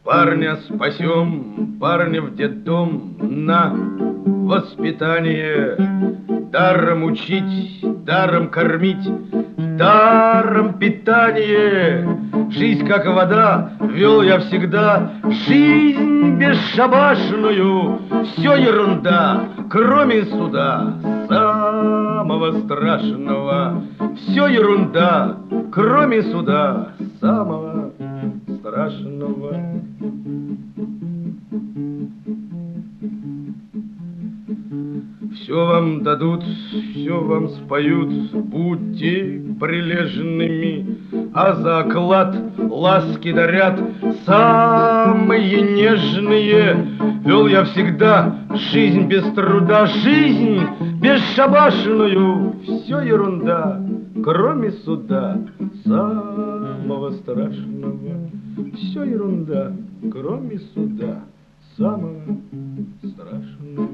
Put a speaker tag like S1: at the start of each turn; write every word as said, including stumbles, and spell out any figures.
S1: Парня спасем, парня в детдом на воспитание. Даром учить, даром кормить, даром питание. Жизнь как вода вел я всегда, жизнь бесшабашную. Все ерунда, кроме суда самого страшного. Все ерунда, кроме суда самого страшного. Все вам дадут, все вам споют, будьте прилежными, а за оклад ласки дарят самые нежные. Вел я всегда жизнь без труда, жизнь бесшабашную. Все ерунда, кроме суда самого страшного. Все ерунда, кроме суда самого страшного.